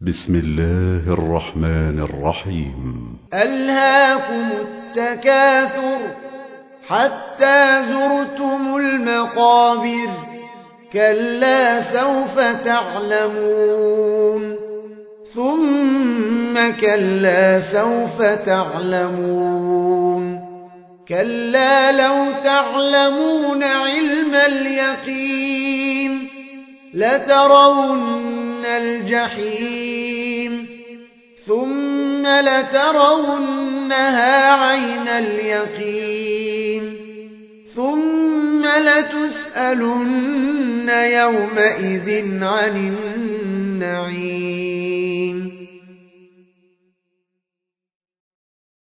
بسم الله الرحمن الرحيم. ألهاكم التكاثر حتى زرتم المقابر كلا سوف تعلمون ثم كلا سوف تعلمون كلا لو تعلمون علم اليقين لترون الجحيم ثم لترونها عين اليقين ثم لتسألن يومئذ عن النعيم.